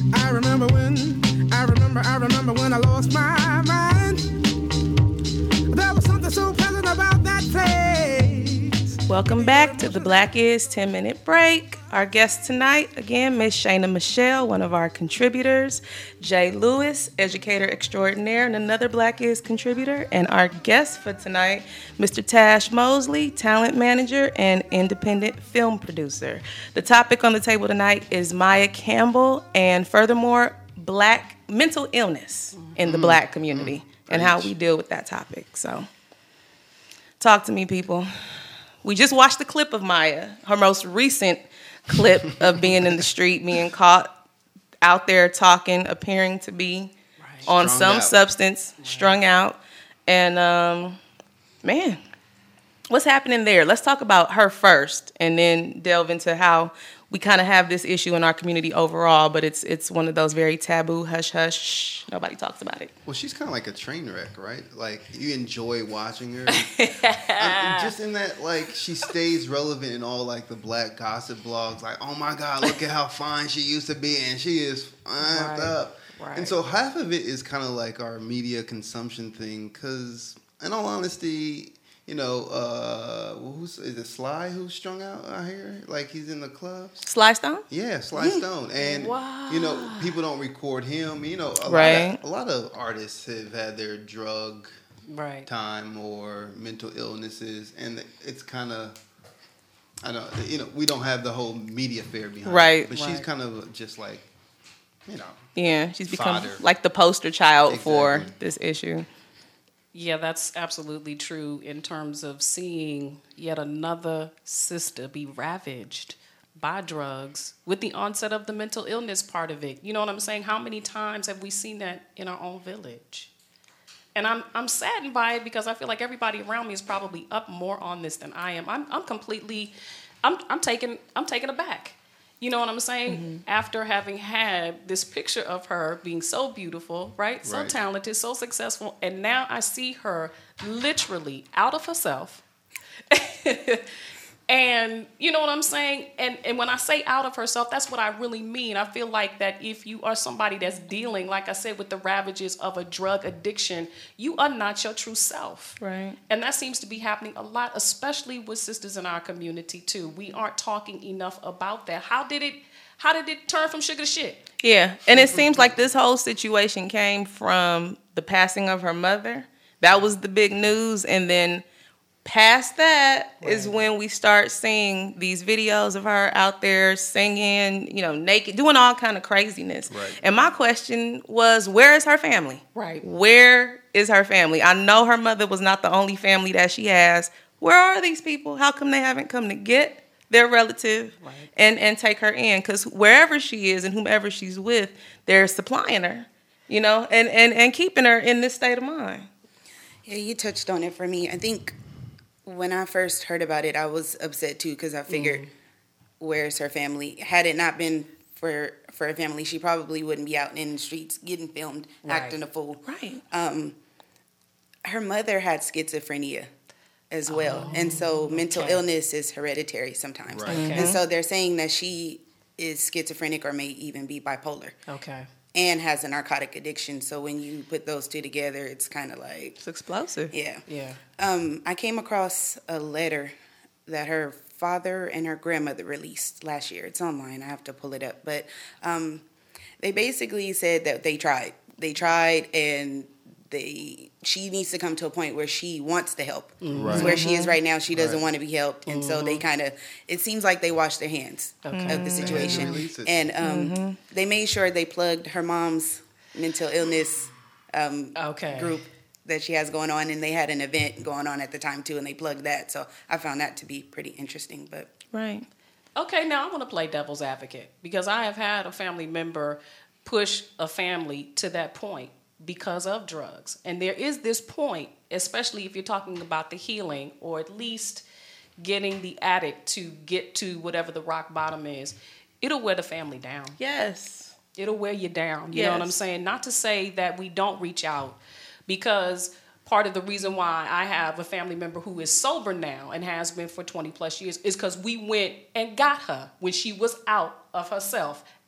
I remember when I lost my mind. There was something so pleasant about that place. Welcome back to the Black is 10-minute break. Our guest tonight, again, Miss Shayna Michelle, one of our contributors, Jay Lewis, educator extraordinaire, and another Black is contributor, and our guest for tonight, Mr. Tash Mosley, talent manager and independent film producer. The topic on the table tonight is Maya Campbell, and furthermore, Black mental illness in the Black community and how we deal with that topic. So, talk to me, people. We just watched the clip of Maya, her most recent clip of being in the street, being caught out there talking, appearing to be on some substance, strung out. And, man, what's happening there? Let's talk about her first and then delve into how we kind of have this issue in our community overall, but it's one of those very taboo, hush-hush, nobody talks about it. Well, she's kind of like a train wreck, right? Like, you enjoy watching her. Just in that, like, she stays relevant in all, like, the Black gossip blogs. Like, oh, my God, look at how fine she used to be, and she is amped up. Right. And so half of it is kind of like our media consumption thing, because, in all honesty, you know, is it Sly who's strung out here? Like, he's in the clubs? Sly Stone? Yeah, Sly Stone. And, you know, people don't record him. You know, a lot of artists have had their drug time or mental illnesses. And it's kind of, I don't, you know, we don't have the whole media fair behind it. But she's kind of just like, you know. Yeah, she's become like the poster child for this issue. Yeah, that's absolutely true in terms of seeing yet another sister be ravaged by drugs with the onset of the mental illness part of it. You know what I'm saying? How many times have we seen that in our own village? And I'm saddened by it because I feel like everybody around me is probably up more on this than I am. I'm taken aback. You know what I'm saying? Mm-hmm. After having had this picture of her being so beautiful, right? So talented, so successful. And now I see her literally out of herself. And you know what I'm saying? And when I say out of herself, that's what I really mean. I feel like that if you are somebody that's dealing, like I said, with the ravages of a drug addiction, you are not your true self. Right. And that seems to be happening a lot, especially with sisters in our community too. We aren't talking enough about that. How did it turn from sugar to shit? Yeah. And it seems like this whole situation came from the passing of her mother. That was the big news. And then past that is when we start seeing these videos of her out there singing, you know, naked, doing all kind of craziness. Right. And my question was, where is her family? Right. Where is her family? I know her mother was not the only family that she has. Where are these people? How come they haven't come to get their relative and take her in? Because wherever she is and whomever she's with, they're supplying her, you know, and keeping her in this state of mind. Yeah, you touched on it for me. I think when I first heard about it, I was upset too because I figured, where's her family? Had it not been for her family, she probably wouldn't be out in the streets getting filmed, acting a fool. Right. Her mother had schizophrenia as well, and so mental illness is hereditary sometimes. Right. Okay. And so they're saying that she is schizophrenic or may even be bipolar. Okay. And has a narcotic addiction. So when you put those two together, it's kind of like... It's explosive. Yeah. Yeah. I came across a letter that her father and her grandmother released last year. It's online. I have to pull it up. But they basically said that they tried. They tried, and she needs to come to a point where she wants to help. Right. Where she is right now, she doesn't want to be helped. And so they kind of, it seems like they washed their hands of the situation. And they made sure they plugged her mom's mental illness group that she has going on. And they had an event going on at the time, too, and they plugged that. So I found that to be pretty interesting. But right. Okay, now I want to play devil's advocate because I have had a family member push a family to that point because of drugs. And there is this point, especially if you're talking about the healing or at least getting the addict to get to whatever the rock bottom is, it'll wear the family down. Yes. It'll wear you down. You know what I'm saying? Not to say that we don't reach out, because part of the reason why I have a family member who is sober now and has been for 20 plus years is because we went and got her when she was out of herself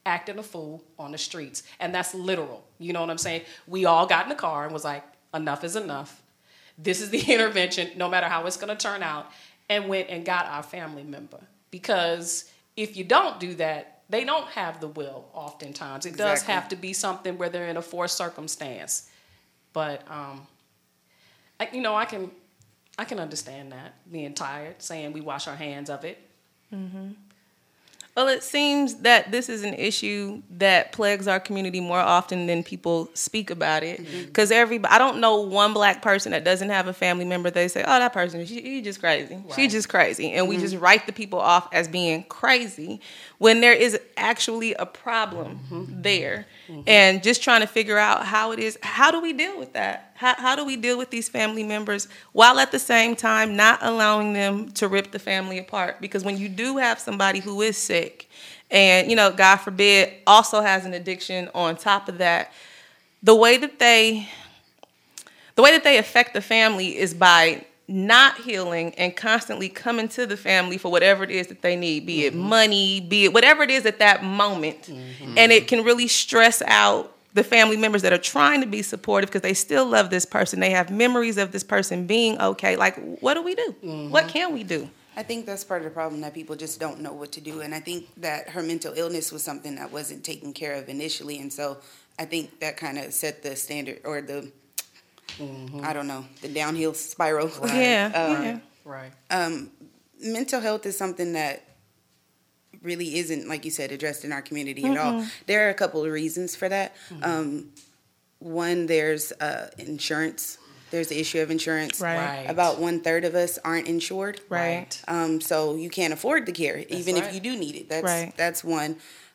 acting a fool on the streets. And that's literal. You know what I'm saying? We all got in the car and was like, enough is enough. This is the intervention, no matter how it's going to turn out, and went and got our family member. Because if you don't do that, they don't have the will oftentimes. It does have to be something where they're in a forced circumstance. But, I can understand that, being tired, saying we wash our hands of it. Mm-hmm. Well, it seems that this is an issue that plagues our community more often than people speak about it. Because I don't know one black person that doesn't have a family member. They say, "Oh, that person, she just crazy. Right. She's just crazy," and we just write the people off as being crazy when there is actually a problem there. And just trying to figure out how it is. How do we deal with that? How do we deal with these family members while at the same time not allowing them to rip the family apart? Because when you do have somebody who is sick and, God forbid, also has an addiction on top of that, the way that they affect the family is by not healing and constantly coming to the family for whatever it is that they need, be it money, be it whatever it is at that moment. And it can really stress out the family members that are trying to be supportive because they still love this person. They have memories of this person being okay. Like, what do we do? What can we do? I think that's part of the problem, that people just don't know what to do. And I think that her mental illness was something that wasn't taken care of initially. And so I think that kind of set the standard, or the, I don't know, the downhill spiral. Yeah. Right. Mental health is something that really isn't, like you said, addressed in our community at all. There are a couple of reasons for that. One, there's insurance. There's the issue of insurance. Right. About 1/3 of us aren't insured. Right. So you can't afford the care, even if you do need it. That's one.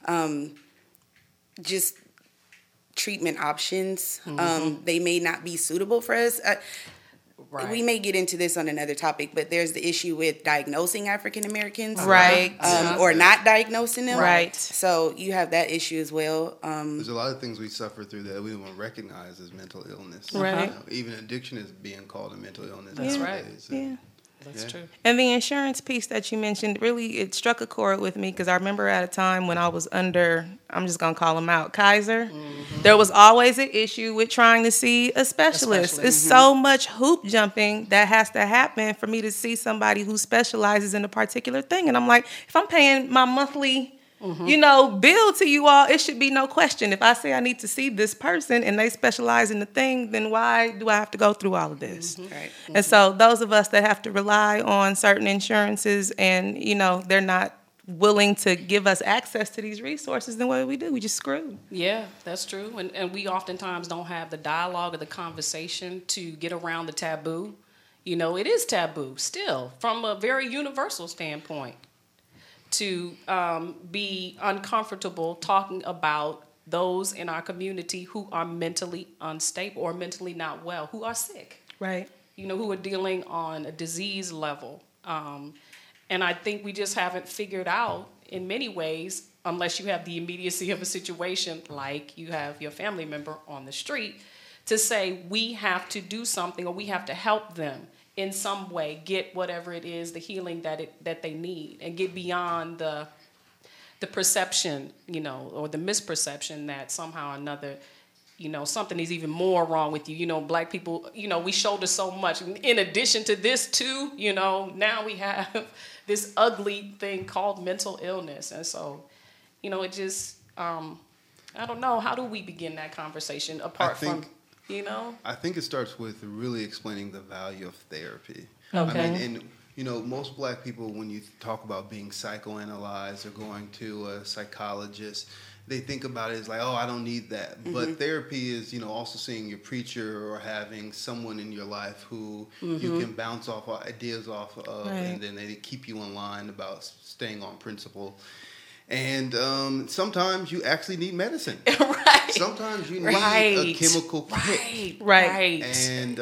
Just treatment options. They may not be suitable for us. We may get into this on another topic, but there's the issue with diagnosing African Americans, or not diagnosing them. Right. So you have that issue as well. There's a lot of things we suffer through that we don't recognize as mental illness. Right. Even addiction is being called a mental illness. That's right. Yeah. That's true. And the insurance piece that you mentioned, really, it struck a chord with me because I remember at a time when I was under, I'm just going to call him out, Kaiser, there was always an issue with trying to see a specialist. It's so much hoop jumping that has to happen for me to see somebody who specializes in a particular thing. And I'm like, if I'm paying my monthly bill to you all, it should be no question. If I say I need to see this person and they specialize in the thing, then why do I have to go through all of this? Right. And so those of us that have to rely on certain insurances and, they're not willing to give us access to these resources, then what do? We just screwed. Yeah, that's true. And we oftentimes don't have the dialogue or the conversation to get around the taboo. It is taboo still from a very universal standpoint, to be uncomfortable talking about those in our community who are mentally unstable or mentally not well, who are sick. Right. Who are dealing on a disease level. And I think we just haven't figured out, in many ways, unless you have the immediacy of a situation like you have your family member on the street, to say we have to do something or we have to help them in some way get whatever it is, the healing that they need, and get beyond the perception, or the misperception that somehow or another, something is even more wrong with you. Black people, we shoulder so much. In addition to this too, now we have this ugly thing called mental illness. And so, it just, I don't know, how do we begin that conversation apart from... I think it starts with really explaining the value of therapy. Okay. Most black people, when you talk about being psychoanalyzed or going to a psychologist, they think about it as like, oh, I don't need that. But therapy is, also seeing your preacher or having someone in your life who you can bounce off ideas off of, and then they keep you in line about staying on principle. And sometimes you actually need medicine. Right. Sometimes you need a chemical kick. Right. And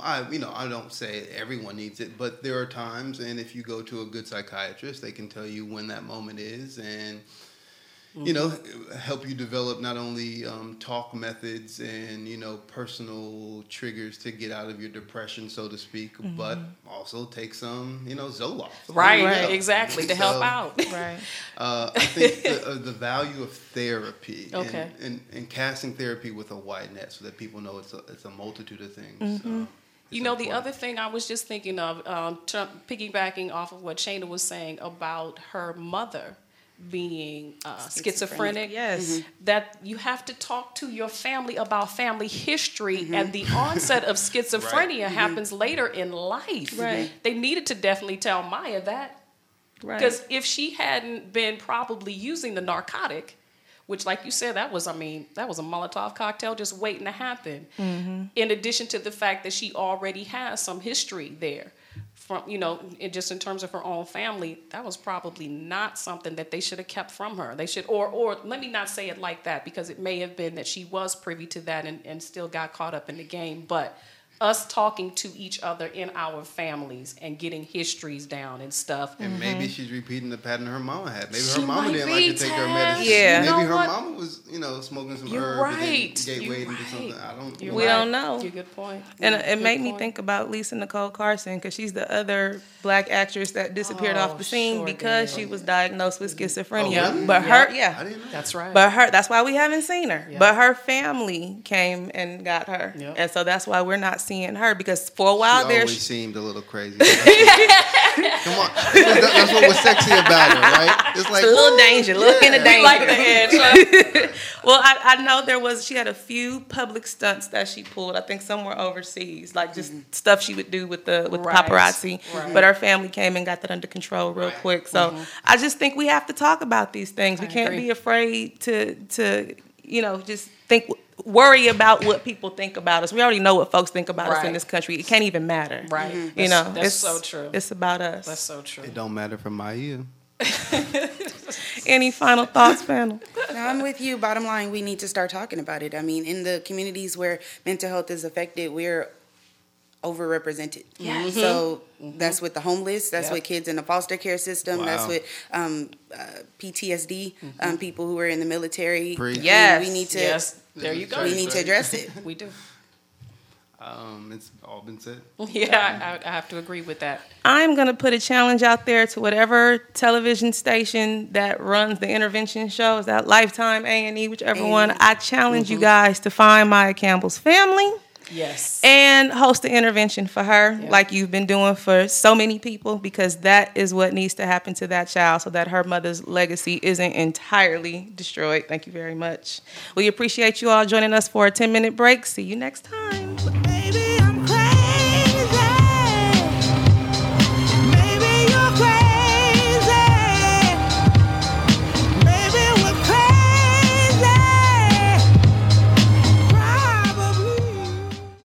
I don't say everyone needs it, but there are times, and if you go to a good psychiatrist, they can tell you when that moment is, and you know, help you develop not only talk methods and, you know, personal triggers to get out of your depression, so to speak, but also take some, you know, Zoloft. Right, exactly, to help out. Right. I think the value of therapy Okay. and casting therapy with a wide net so that people know it's a multitude of things. You know, the other thing I was just thinking of, piggybacking off of what Shayna was saying about her mother being schizophrenic. Yes. That you have to talk to your family about family history, and the onset of schizophrenia happens later in life. Right. They needed to definitely tell Maya that. Right. Because if she hadn't been probably using the narcotic, which, like you said, that was a Molotov cocktail just waiting to happen. In addition to the fact that she already has some history there, from, you know, just in terms of her own family, that was probably not something that they should have kept from her. They should, or let me not say it like that, because it may have been that she was privy to that and still got caught up in the game, but us talking to each other in our families and getting histories down and stuff. And maybe she's repeating the pattern her mama had. Maybe She her mama might didn't be, like to take her Tab. medicine. Yeah. Maybe You know her what? mama was, you know, smoking some You're herb and right. then You're gatewayed into right. something. I don't You're We right. don't know. You're a good point. And it Good made me point. think about Lisa Nicole Carson, because she's the other black actress that disappeared off the scene sure because did. she was diagnosed with schizophrenia. Oh, really? But I her, didn't know. That's right. that's why we haven't seen her. Yeah. But her family came and got her, Yep. and so that's why we're not seeing her, because for a She while there, always seemed a little crazy. Come on. That's what was sexy about her, right? It's like, a little danger, a little hint of danger. like the edge. Well, I know she had a few public stunts that she pulled. I think somewhere overseas, like just stuff she would do with the Right. paparazzi. Right. But her family came and got that under control real quick. So I just think we have to talk about these things. We can't agree. be afraid to just worry about what people think about us. We already know what folks think about us in Right. this country. It can't even matter. Right. You know, That's it's so true. It's about us. That's so true. it don't matter for Maya. Any final thoughts, panel? No, I'm with you. Bottom line, we need to start talking about it. I mean, in the communities where mental health is affected, we're overrepresented. Yes. So that's with the homeless. That's Yep. with kids in the foster care system. Wow. That's with PTSD, people who are in the military. Preach. Yes. We need to. Yes. There you go. We need to address it. We do. It's all been said. Yeah, I have to agree with that. I'm going to put a challenge out there to whatever television station that runs the intervention shows, that Lifetime, A&E, whichever one. I challenge you guys to find Maya Campbell's family Yes. and host an intervention for her, like you've been doing for so many people, because that is what needs to happen to that child so that her mother's legacy isn't entirely destroyed. Thank you very much. We appreciate you all joining us for a 10-minute break. See you next time.